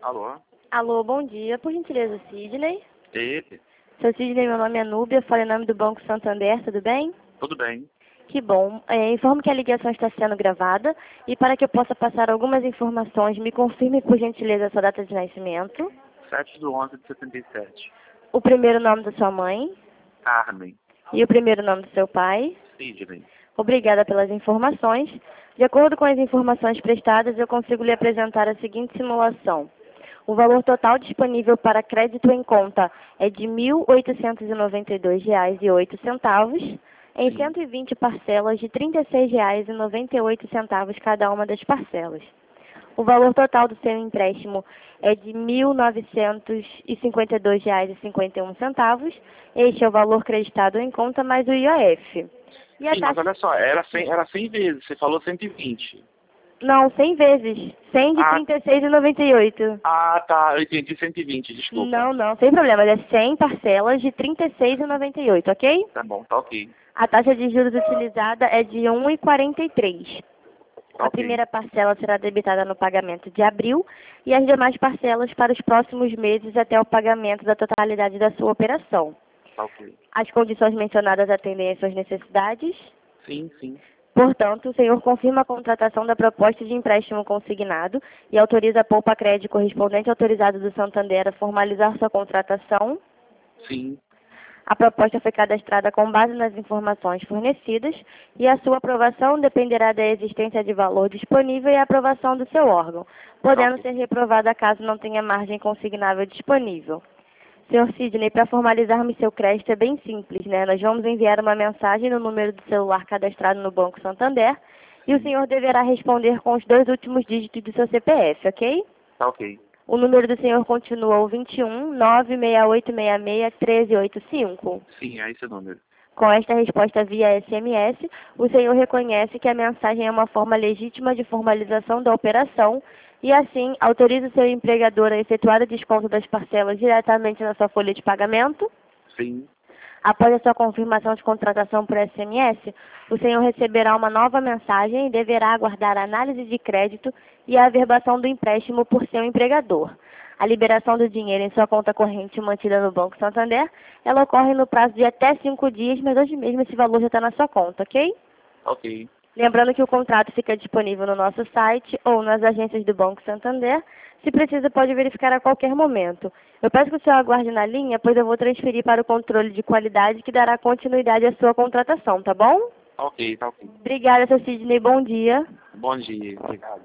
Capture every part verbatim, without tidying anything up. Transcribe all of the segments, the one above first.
Alô? Alô, bom dia. Por gentileza, Sidney. É ele? Seu Sidney, meu nome é Núbia, falo em nome do Banco Santander, tudo bem? Tudo bem. Que bom. É, informo que a ligação está sendo gravada e para que eu possa passar algumas informações, me confirme por gentileza a sua data de nascimento, sete de onze de setenta e sete. o primeiro nome da sua mãe Carmen. e o primeiro nome do seu pai. Sidney. Obrigada pelas informações. De acordo com as informações prestadas, eu consigo lhe apresentar a seguinte simulação. O valor total disponível para crédito em conta é de mil oitocentos e noventa e dois reais e oito centavos, em Sim. cento e vinte parcelas de trinta e seis reais e noventa e oito centavos cada uma das parcelas. O valor total do seu empréstimo é de mil novecentos e cinquenta e dois reais e cinquenta e um centavos. Este é o valor creditado em conta mais o I O F. E a Sim, mas taxa... olha só, era cem, era cem vezes, você falou cento e vinte. Não, cem vezes. cem de Ah. trinta e seis e noventa e oito. Ah, tá, eu entendi cento e vinte, desculpa. Não, não, sem problema. É cem parcelas de trinta e seis e noventa e oito, ok? Tá bom, tá ok. A taxa de juros utilizada é de um vírgula quarenta e três. Tá A ok. primeira parcela será debitada no pagamento de abril e as demais parcelas para os próximos meses até o pagamento da totalidade da sua operação. Tá ok. As condições mencionadas atendem às suas necessidades. Sim, sim. Portanto, o senhor confirma a contratação da proposta de empréstimo consignado e autoriza a Poupa Crédito correspondente autorizado do Santander a formalizar sua contratação. Sim. A proposta foi cadastrada com base nas informações fornecidas e a sua aprovação dependerá da existência de valor disponível e a aprovação do seu órgão, podendo Ok. ser reprovada caso não tenha margem consignável disponível. senhor Sidney, para formalizarmos seu crédito é bem simples, né? Nós vamos enviar uma mensagem no número do celular cadastrado no Banco Santander e o senhor deverá responder com os dois últimos dígitos do seu C P F, ok? Tá ok. O número do senhor continua o vinte e um, nove seis oito seis seis, um três oito cinco. Sim, é esse o número. Com esta resposta via S M S, o senhor reconhece que a mensagem é uma forma legítima de formalização da operação e, assim, autoriza o seu empregador a efetuar o desconto das parcelas diretamente na sua folha de pagamento. Sim. Após a sua confirmação de contratação por S M S, o senhor receberá uma nova mensagem e deverá aguardar a análise de crédito e a averbação do empréstimo por seu empregador. A liberação do dinheiro em sua conta corrente mantida no Banco Santander, ela ocorre no prazo de até cinco dias, mas hoje mesmo esse valor já está na sua conta, ok? Ok. Lembrando que o contrato fica disponível no nosso site ou nas agências do Banco Santander. Se precisa, pode verificar a qualquer momento. Eu peço que o senhor aguarde na linha, pois eu vou transferir para o controle de qualidade que dará continuidade à sua contratação, tá bom? Ok, tá ok. Obrigada, seu Sidney. Bom dia. Bom dia, obrigado.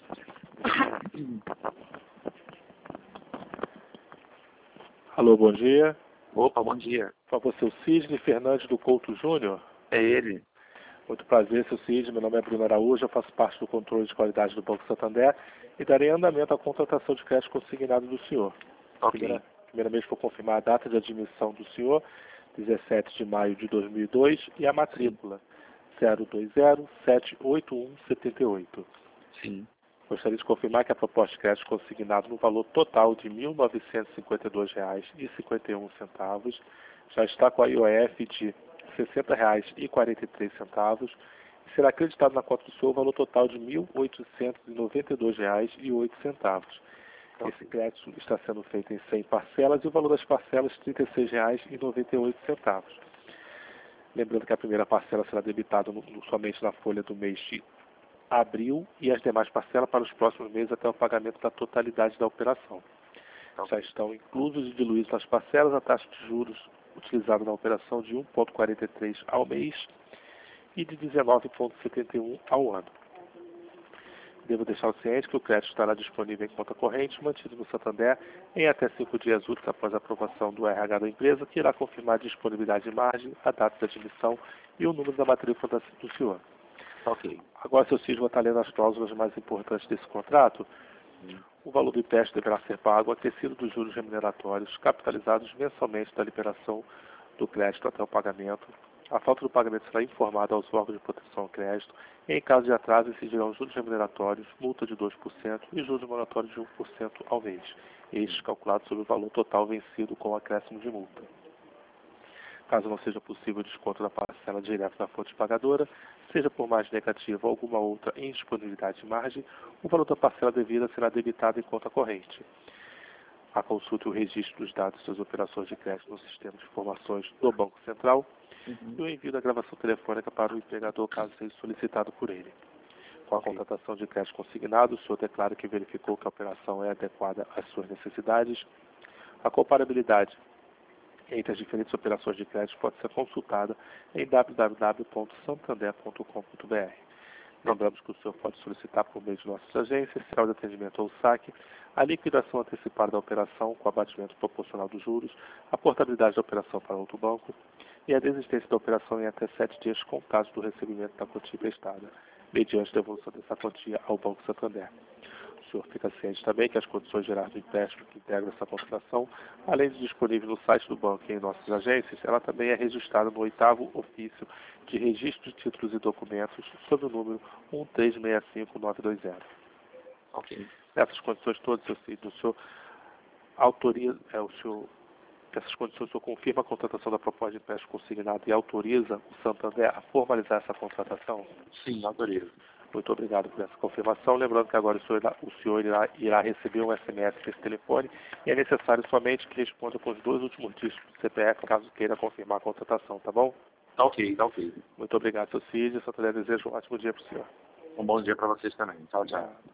Alô, bom dia. Opa, bom dia. Por favor, seu Sidney Fernandes do Couto Júnior. É ele? Muito prazer, seu Sidney. Meu nome é Bruno Araújo, eu faço parte do controle de qualidade do Banco Santander e darei andamento à contratação de crédito consignado do senhor. Ok. Primeira, primeiramente, vou confirmar a data de admissão do senhor, dezessete de maio de dois mil e dois, e a matrícula, zero dois zero sete oito um sete oito. Sim. Gostaria de confirmar que a proposta de crédito consignado no valor total de mil novecentos e cinquenta e dois reais e cinquenta e um centavos já está com a I O F de sessenta reais e quarenta e três centavos e será acreditado na conta do senhor o valor total de mil oitocentos e noventa e dois reais e oito centavos. Esse crédito está sendo feito em cem parcelas e o valor das parcelas trinta e seis reais e noventa e oito centavos. Lembrando que a primeira parcela será debitada no, no, somente na folha do mês de abril e as demais parcelas para os próximos meses até o pagamento da totalidade da operação. Já estão inclusos e diluídos nas parcelas a taxa de juros utilizada na operação de um vírgula quarenta e três ao mês e de dezenove vírgula setenta e um ao ano. Devo deixar o ciente que o crédito estará disponível em conta corrente, mantido no Santander, em até cinco dias úteis após a aprovação do R H da empresa, que irá confirmar a disponibilidade de margem, a data de admissão e o número da matrícula do senhor. Ok. Agora, seu Sidney, está lendo as cláusulas mais importantes desse contrato. Hum. O valor do empréstimo deverá ser pago acrescido dos juros remuneratórios, capitalizados mensalmente da liberação do crédito até o pagamento. A falta do pagamento será informada aos órgãos de proteção ao crédito. Em caso de atraso, incidirão juros remuneratórios, multa de dois por cento e juros moratórios de um por cento ao mês, estes calculados sobre o valor total vencido com o acréscimo de multa. Caso não seja possível o desconto da parcela direta da fonte pagadora, seja por margem negativa ou alguma outra indisponibilidade de margem, o valor da parcela devida será debitado em conta corrente. a consulta e o registro dos dados de suas operações de crédito no sistema de informações do Banco Central Uhum. e o envio da gravação telefônica para o empregador caso seja solicitado por ele. Com a Ok. contratação de crédito consignado, o senhor declara que verificou que a operação é adequada às suas necessidades. A comparabilidade entre as diferentes operações de crédito pode ser consultada em w w w ponto santander ponto com ponto b r. Lembramos que o senhor pode solicitar por meio de nossas agências, central de atendimento ou saque, a liquidação antecipada da operação com abatimento proporcional dos juros, a portabilidade da operação para outro banco e a desistência da operação em até sete dias contados do recebimento da quantia emprestada, mediante devolução dessa quantia ao Banco Santander. O senhor fica ciente também que as condições gerais do empréstimo que integram essa contratação, além de disponível no site do banco e em nossas agências, ela também é registrada no oitavo ofício de registro de títulos e documentos sob o número um três seis cinco nove dois zero. Ok. Nessas condições todas, o senhor, o senhor autoriza, é, o senhor, essas condições, o senhor confirma a contratação da proposta de empréstimo consignado e autoriza o Santander a formalizar essa contratação? Sim, autorizo. Muito obrigado por essa confirmação. Lembrando que agora o senhor, irá, o senhor irá, irá receber um S M S desse telefone e é necessário somente que responda com os dois últimos dígitos do C P F, caso queira confirmar a contratação, tá bom? Tá ok, tá ok. Muito obrigado, seu Cid. Santander deseja um ótimo dia para o senhor. Um bom dia para vocês também. Tchau, tchau. Obrigado.